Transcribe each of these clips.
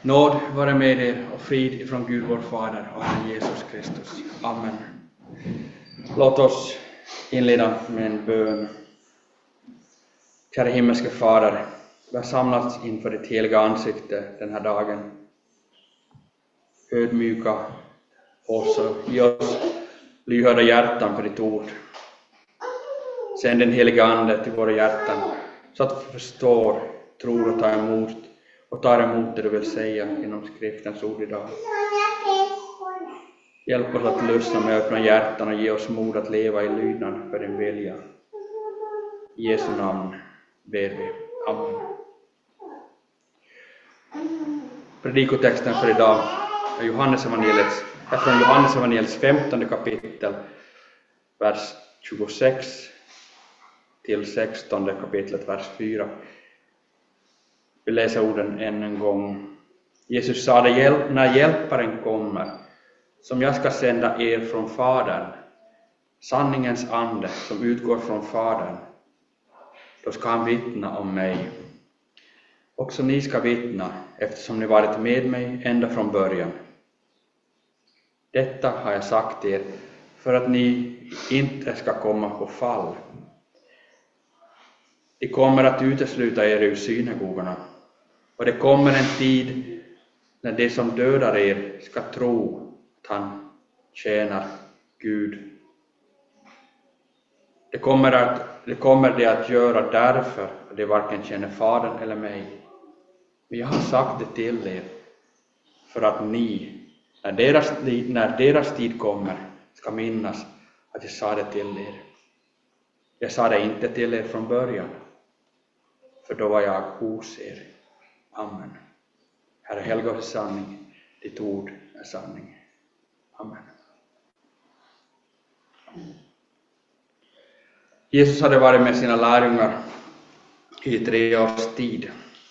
Nåd vare med er och frid ifrån Gud vår Fader och Herren Jesus Kristus. Amen. Låt oss inleda med en bön. Kära himmelske Fader, vi har samlats inför ditt heliga ansikte den här dagen. Ödmjuka oss och ge oss lyhörda hjärtan för ditt ord. Sänd den heliga Ande till våra hjärtan så att vi förstår, tror och tar emot det du vill säga genom skriftens ord idag. Hjälp oss att lyssna med öppna hjärtan och ge oss mod att leva i lydnad för din vilja. I Jesu namn ber vi. Amen. Predikotexten för idag är från Johannes evangeliets 15 kapitel, vers 26 till 16 kapitlet, vers 4. Vi läser orden än en gång. Jesus sade, när hjälparen kommer, som jag ska sända er från Fadern, sanningens ande som utgår från Fadern, då ska han vittna om mig. Också ni ska vittna, eftersom ni varit med mig ända från början. Detta har jag sagt er för att ni inte ska komma på fall. De kommer att utesluta er ur synagogorna, och det kommer en tid när de som dödar er ska tro att han tjänar Gud. Det kommer de att göra därför att de varken känner Fadern eller mig. Men jag har sagt det till er för att ni, när deras tid kommer, ska minnas att jag sa det till er. Jag sa det inte till er från början, för då var jag hos er. Amen. Herre, helga oss sanning, ditt ord är sanning. Amen. Jesus hade varit med sina lärjungar i 3 års tid.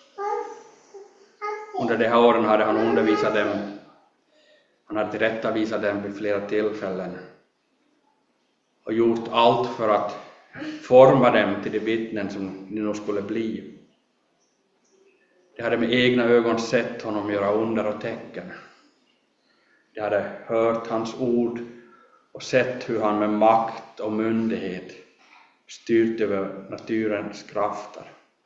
Under de här åren hade han undervisat dem. Han hade tillrättavisat dem vid flera tillfällen och gjort allt för att forma dem till de vittnen som de nog skulle bli. De hade med egna ögon sett honom göra under och tecken. De hade hört hans ord och sett hur han med makt och myndighet styrt över naturens krafter.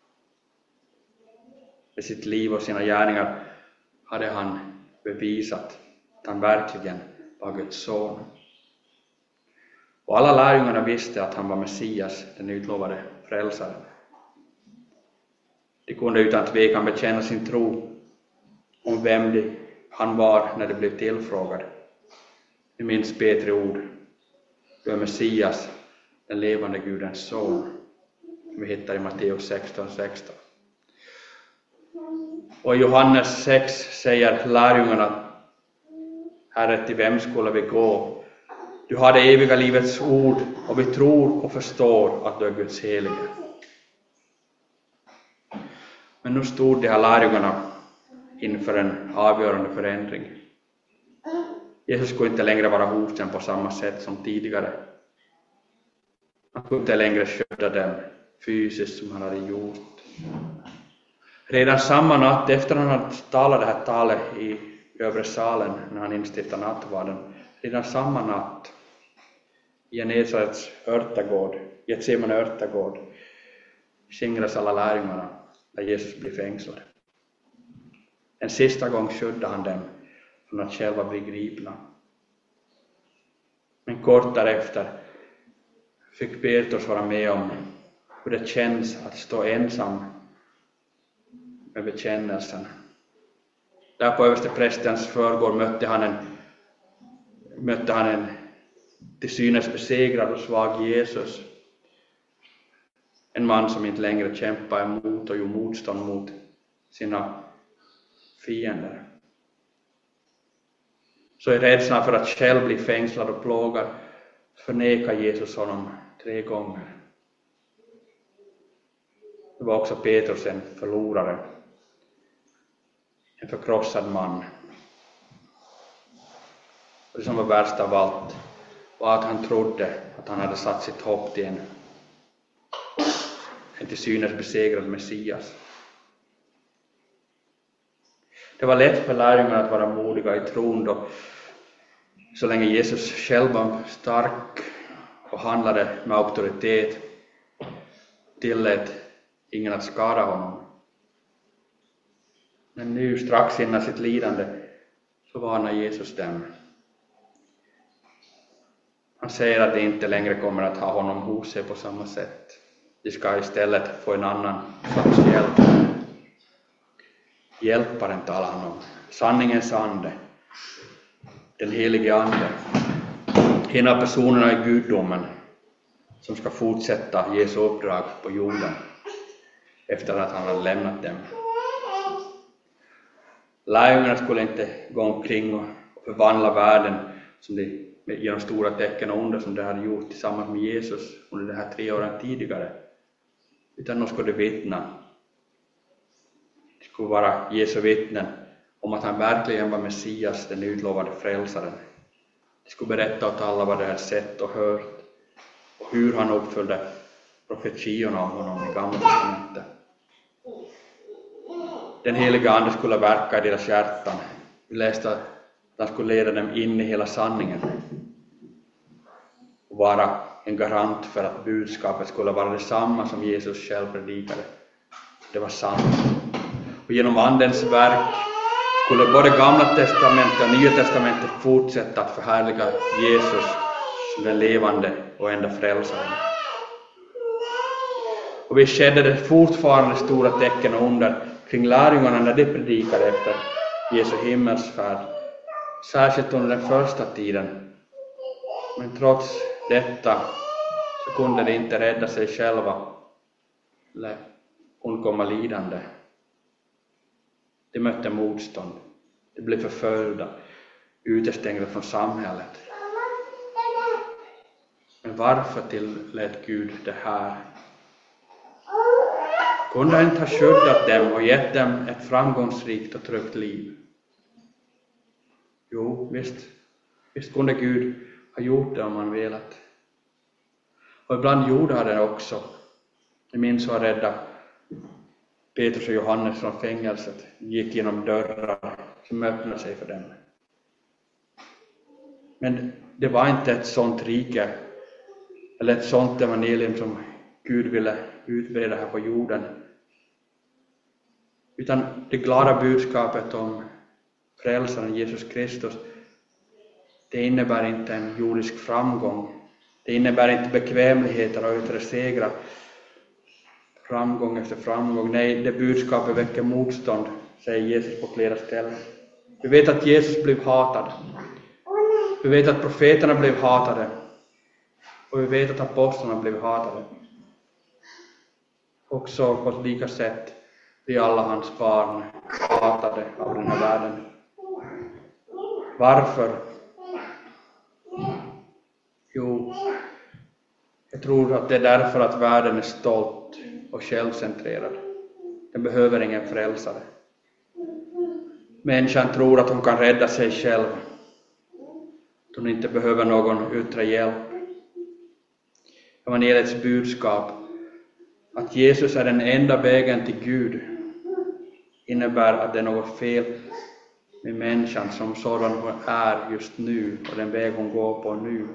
Med sitt liv och sina gärningar hade han bevisat att han verkligen var Guds son. Och alla lärjungarna visste att han var Messias, den utlovade frälsaren. De kunde utan tvekan bekänna sin tro om vem han var när de blev tillfrågade. Vi minns Petri ord. Du är Messias, den levande Gudens son. Vi hittar i Matteus 16:16. Och i Johannes 6 säger lärjungarna, Herre, till vem skulle vi gå? Du har det eviga livets ord och vi tror och förstår att du är Guds helige. Men nu stod de här lärjungarna inför en avgörande förändring. Jesus skulle inte längre vara hos dem på samma sätt som tidigare. Han kunde inte längre skydda dem fysiskt som han hade gjort. Redan samma natt, efter att han hade talat det här talet i övre salen när han instiftade nattvarden, redan samma natt i Genesarets örtagård, Getsemane örtagård, skingras alla lärjungarna när Jesus blir fängslad. En sista gång skyddade han dem från att själva bli gripna. Men kort därefter fick Petrus vara med om hur det känns att stå ensam med bekännelsen. Där på översteprästens förgård mötte han en till synes besegrad och svag Jesus. En man som inte längre kämpar emot och gjorde motstånd mot sina fiender. Så i rädslan för att själv bli fängslad och plågad förnekar Jesus honom 3 gånger. Det var också Petrus en förlorare. En förkrossad man. Och det som var värst av allt var att han trodde att han hade satt sitt hopp till en till synes besegrad Messias. Det var lätt för lärjungarna att vara modiga i tron då, så länge Jesus själv var stark och handlade med auktoritet, tillät ingen att skada honom. Men nu strax innan sitt lidande så varnar Jesus dem. Han säger att de inte längre kommer att ha honom hos sig på samma sätt. De ska istället få en annan slags hjälp. Hjälparen talar han om. Sanningens ande. Den helige ande. En av personerna i gudomen som ska fortsätta Jesu uppdrag på jorden efter att han har lämnat dem. Lärjungarna skulle inte gå omkring och förvandla världen som de, genom stora tecken och under som de hade gjort tillsammans med Jesus under de här 3 åren tidigare. Utan de skulle vittna. Det skulle vara Jesu vittnen om att han verkligen var Messias, den utlovade frälsaren. De skulle berätta åt alla vad de hade sett och hört och hur han uppfyllde profetiorna om honom i Gamla testamentet. Den heliga ande skulle verka i deras hjärtan. Vi läste att han skulle leda dem in i hela sanningen och vara en garant för att budskapet skulle vara detsamma som Jesus själv predikade. Det var sant. Och genom andens verk skulle både Gamla testamentet och Nya testamentet fortsätta att förhärliga Jesus som den levande och enda frälsaren. Och vi skedde det fortfarande stora tecken och under kring lärjungarna när de predikade efter Jesu himmelsfärd, särskilt under den första tiden. Men trots detta så kunde de inte rädda sig själva eller undkomma lidande. De mötte motstånd, de blev förföljda, utestängda från samhället. Men varför tillät Gud det här? Kunde han inte ha skyddat dem och gett dem ett framgångsrikt och tryggt liv? Jo, visst kunde Gud ha gjort det om han velat. Och ibland gjorde han det också. Jag minns att rädda Petrus och Johannes från fängelset. Gick genom dörrar som öppnade sig för dem. Men det var inte ett sånt rike eller ett sånt evangelium som Gud ville utbreda här på jorden. Utan det glada budskapet om frälsaren Jesus Kristus, det innebär inte en jordisk framgång. Det innebär inte bekvämligheter och yttre segrar. Framgång efter framgång. Nej, det budskapet väcker motstånd, säger Jesus på flera ställen. Vi vet att Jesus blev hatad. Vi vet att profeterna blev hatade. Och vi vet att apostlarna blev hatade. Också på ett lika sätt blir alla hans barn hatade av den här världen. Varför? Jo, jag tror att det är därför att världen är stolt och självcentrerad. Den behöver ingen frälsare. Människan tror att hon kan rädda sig själv. Att hon inte behöver någon yttre hjälp. Evangeliets budskap att Jesus är den enda vägen till Gud innebär att det är något fel med människan som sådan hon är just nu och den väg hon går på nu.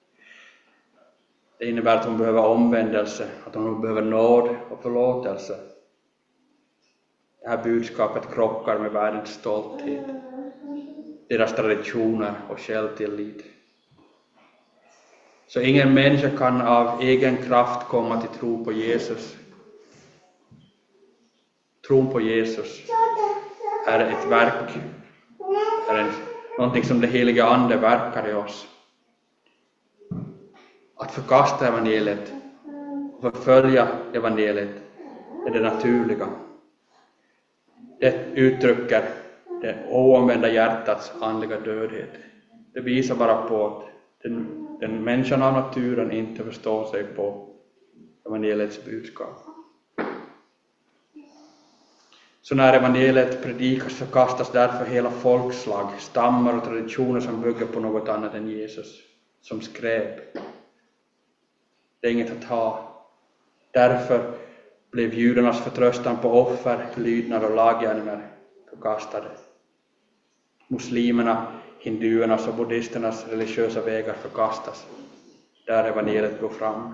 Det innebär att hon behöver omvändelse, att hon behöver nåd och förlåtelse. Det här budskapet krockar med världens stolthet, deras traditioner och självtillit. Så ingen människa kan av egen kraft komma till tro på Jesus. Tron på Jesus är ett verk, är någonting som det heliga ande verkar i oss. Att förkasta evangeliet och förfölja evangeliet är det naturliga. Det uttrycker det oomvända hjärtats andliga dödhet. Det visar bara på att den människan av naturen inte förstår sig på evangeliets budskap. Så när evangeliet predikas så kastas därför hela folkslag, stammar och traditioner som bygger på något annat än Jesus, som skräp. Det är inget att ha. Därför blev judarnas förtröstan på offer, lydnad och laggärningar förkastade. muslimerna, hinduernas och buddhisternas religiösa vägar förkastas. Där evangeliet går fram.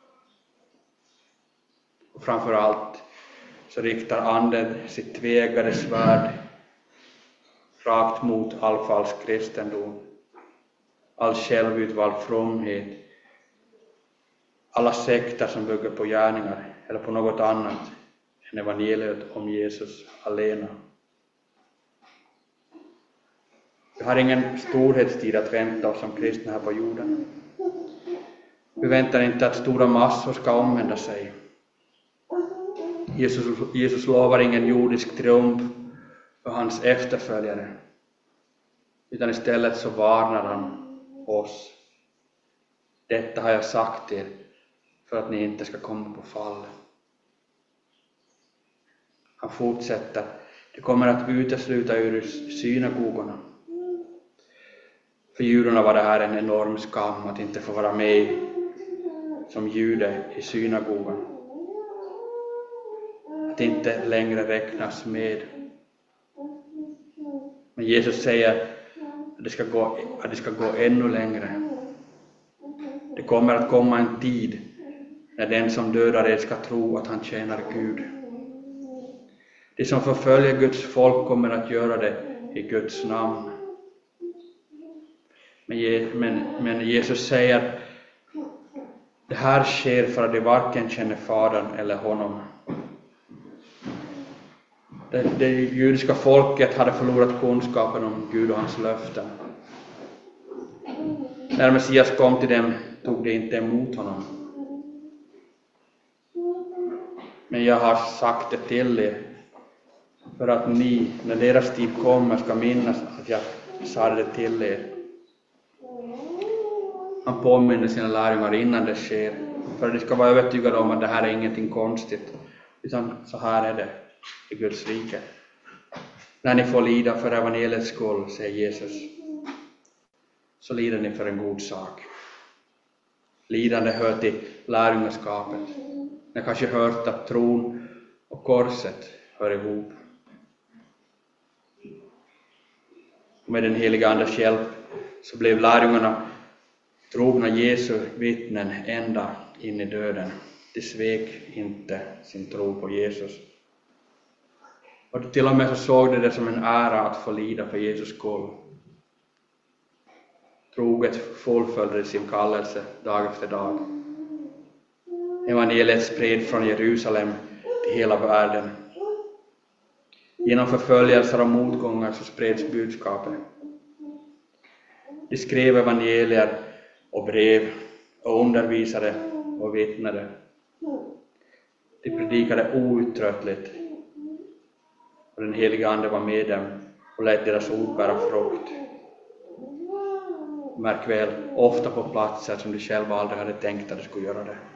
Och framför allt så riktar anden sitt tveeggade svärd rakt mot all falsk kristendom, all självutvald fromhet, alla sekter som bygger på gärningar eller på något annat än evangeliet om Jesus alena. Vi har ingen storhetstid att vänta oss som kristna här på jorden. Vi väntar inte att stora massor ska omvända sig. Jesus lovar ingen jordisk triumf för hans efterföljare, utan istället så varnar han oss. Detta har jag sagt er för att ni inte ska komma på fall. Han fortsätter. Det kommer att utesluta ur synagogorna. För judarna var det här en enorm skam att inte få vara med som jude i synagogan. Att inte längre räknas med. Men Jesus säger att det ska gå ännu längre. Det kommer att komma en tid när den som dödar er ska tro att han tjänar Gud. De som förföljer Guds folk kommer att göra det i Guds namn. Men Jesus säger det här sker för att de varken känner Fadern eller honom. Det judiska folket hade förlorat kunskapen om Gud och hans löften. När Messias kom till dem tog de inte emot honom. Men jag har sagt det till er för att ni, när deras tid kommer, ska minnas att jag sa det till er. Han påminner sina lärjungar innan det sker, för att de ska vara övertygade om att det här är ingenting konstigt, utan så här är det i Guds rike. När ni får lida för evangeliets skull, säger Jesus, så lider ni för en god sak. Lidande hör till lärjungaskapet. Ni har kanske hört att tron och korset hör ihop. Med den heliga Andes hjälp så blev lärjungarna trogna Jesu vittnen ända in i döden. De svek inte sin tro på Jesus. Och till och med så såg de det som en ära att få lida för Jesus skull. Troget fullföljde sin kallelse dag efter dag. Evangeliet spred från Jerusalem till hela världen. Genom förföljelser och motgångar så spreds budskapet. De skrev evangelier och brev och undervisade och vittnade. De predikade outtröttligt och den heliga Ande var med dem och lät deras ord bära frukt. Märk väl, ofta på platser som de själva aldrig hade tänkt att de skulle göra det.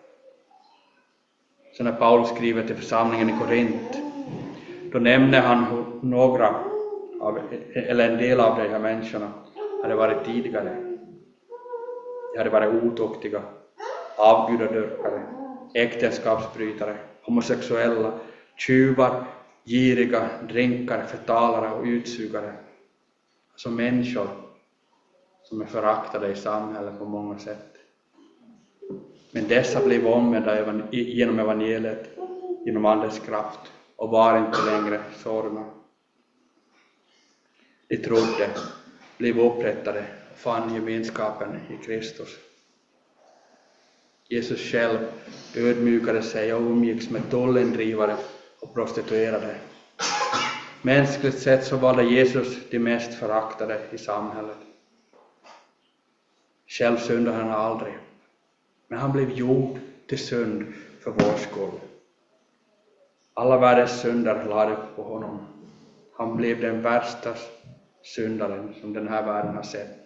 Så när Paulus skriver till församlingen i Korint, då nämner han några eller en del av de här människorna hade varit tidigare. De hade varit otuktiga, avgudadyrkare, äktenskapsbrytare, homosexuella, tjuvar, giriga, drinkare, förtalare och utsugare. Alltså människor som är föraktade i samhället på många sätt. Men dessa blev omvända genom evangeliet, genom Andens kraft och var inte längre sårna. De trodde, blev upprättade och fann gemenskapen i Kristus. Jesus själv ödmjukade sig och umgicks med tullindrivare och prostituerade. Mänskligt sett så valde Jesus de mest föraktade i samhället. Själv syndade han aldrig, men han blev gjord till synd för vår skull. Alla världens synder lade på honom. Han blev den värsta syndaren som den här världen har sett.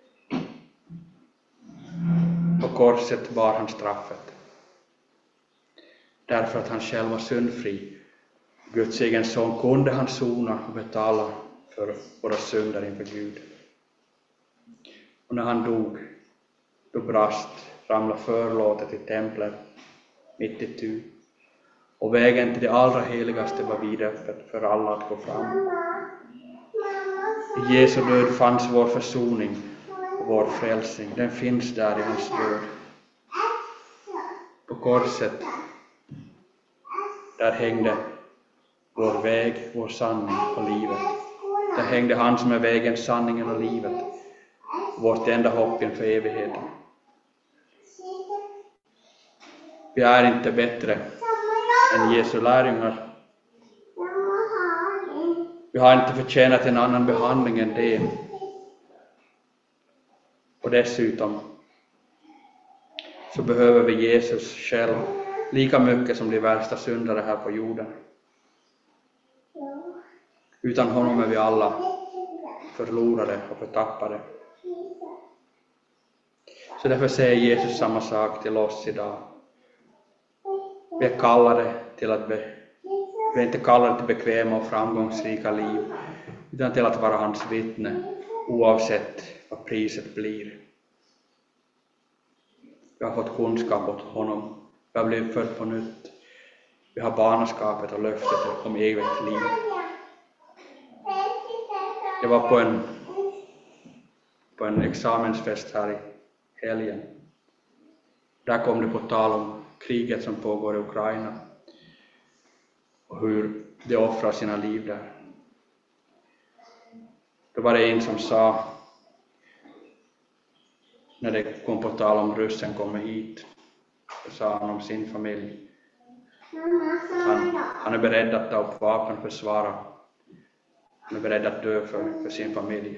På korset bar han straffet. Därför att han själv var syndfri. Guds egen son kunde han sona och betala för våra synder inför Gud. Och när han dog, då brast, ramlade förlåtet i templet mitt i tu. Och vägen till det allra heligaste var vidöppet för alla att gå fram. I I Jesu död fanns vår försoning och vår frälsning. Den finns där i hans död. På korset, där hängde vår väg, vår sanning och livet. Där hängde han som är vägen, sanningen och livet. Vårt enda hopp inför evigheten. Vi är inte bättre än Jesu lärjungar. Vi har inte förtjänat en annan behandling än det. Och dessutom så behöver vi Jesus själv lika mycket som de värsta syndare här på jorden. Utan honom är vi alla förlorade och förtappade. Så därför säger Jesus samma sak till oss idag. Vi är kallade till att vi är inte kallade till bekväma och framgångsrika liv, utan till att vara hans vittne, oavsett vad priset blir. Vi har fått kunskap åt honom. Vi har blivit född på nytt. Vi har barnaskapet och löftet om evigt liv. Jag var på en examensfest här i helgen. Där kom det på tal om kriget som pågår i Ukraina och hur de offrar sina liv där. Då var det en som sa, när det kom på tal om ryssen kommer hit, så sa han om sin familj. Han är beredd att ta upp vapen för försvara. Han är beredd att dö för sin familj.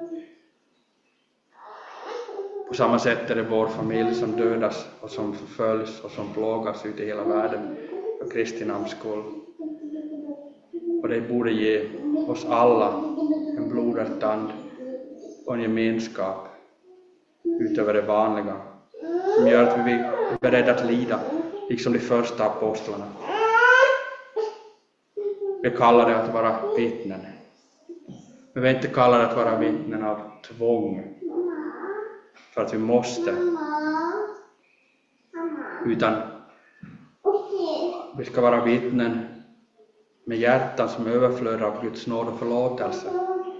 På samma sätt är det vår familj som dödas och som förföljs och som plågas ute i hela världen för Kristi namns skull. Och det borde ge oss alla en blodärtand och en gemenskap utöver det vanliga, som gör att vi är beredda att lida, liksom de första apostlarna. Vi kallar det att vara vittnen. Men vi är inte kallade att vara vittnen av tvång, för att vi måste, utan vi ska vara vittnen med hjärtan som överflödar av Guds nåd och förlåtelse.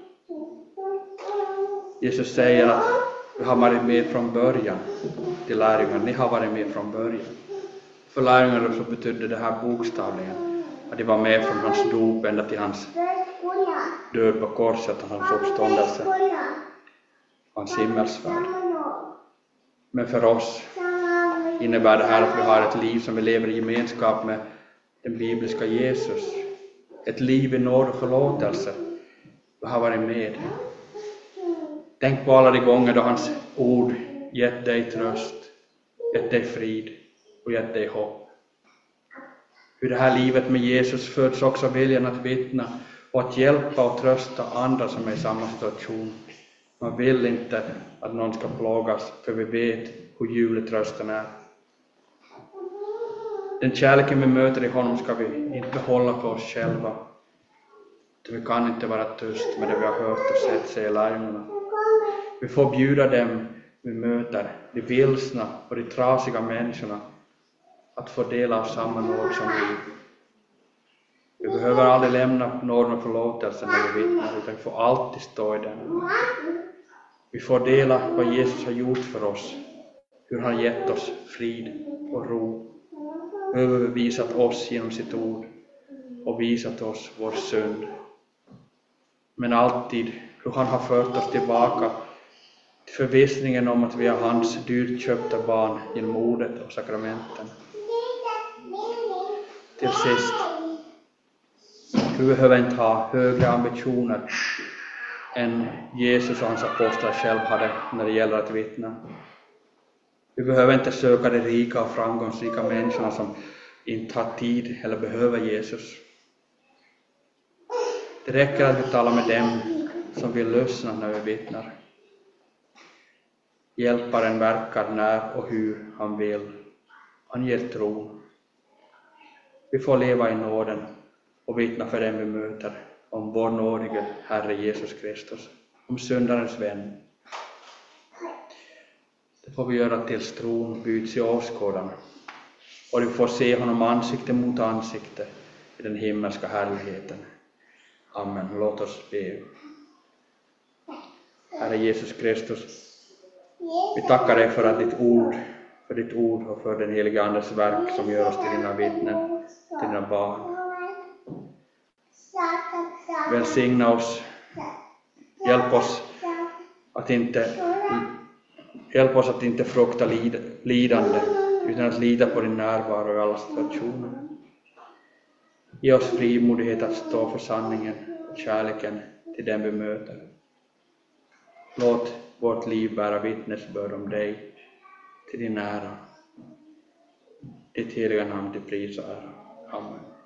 Jesus säger att vi har varit med från början till lärjungarna. Ni har varit med från början. För lärjungarna så betydde det här bokstavligen att de var med från hans dop ända till hans död på korset och hans uppståndelse, hans himmelsfärd. Men för oss innebär det här att vi har ett liv som vi lever i gemenskap med den bibliska Jesus. Ett liv i nåd och förlåtelse. Vi har varit med. Tänk på alla de gånger då hans ord gett dig tröst, gett dig frid och gett dig hopp. Hur det här livet med Jesus föds också viljan att vittna och att hjälpa och trösta andra som är i samma situation. Man vill inte att någon ska plågas, för vi vet hur ljuvlig trösten är. Den kärleken vi möter i honom ska vi inte behålla för oss själva. Vi kan inte vara tyst med det vi har hört och sett, säger lärjungarna. Vi får bjuda dem vi möter, de vilsna och de trasiga människorna, att få dela av samma nåd som vi. Vi behöver aldrig lämna nåden och förlåtelsen när vi vittnar, utan vi får alltid stå i den. Vi får dela vad Jesus har gjort för oss, hur han gett oss frid och ro, överbevisat oss genom sitt ord och visat oss vår synd. Men alltid hur han har fört oss tillbaka till förvissningen om att vi är hans dyrt köpta barn genom ordet och sakramenten. Till sist, vi behöver inte ha högre ambitioner än Jesus och hans apostlar själv hade när det gäller att vittna. Vi behöver inte söka de rika och framgångsrika människorna som inte har tid eller behöver Jesus. Det räcker att vi talar med dem som vill lyssna när vi vittnar. Hjälparen verkar när och hur han vill. Han ger tro. Vi får leva i nåden och vittna för dem vi möter om vår nådige Herre Jesus Kristus, om syndarens vän. Det får vi göra tills tron byts i åskådarna och du får se honom ansikte mot ansikte i den himmelska härligheten. Amen. Låt oss be. Herre Jesus Kristus, vi tackar dig för ditt ord och för den heliga Andes verk som gör oss till dina vittnen, till dina barn. Välsigna oss, hjälp oss att inte frukta lidande, utan att lita på din närvaro i alla situationer. Ge oss frimodighet att stå för sanningen och kärleken till den vi möter. Låt vårt liv bära vittnesbörd om dig, till din ära. Ditt heliga namn till pris och ära. Amen.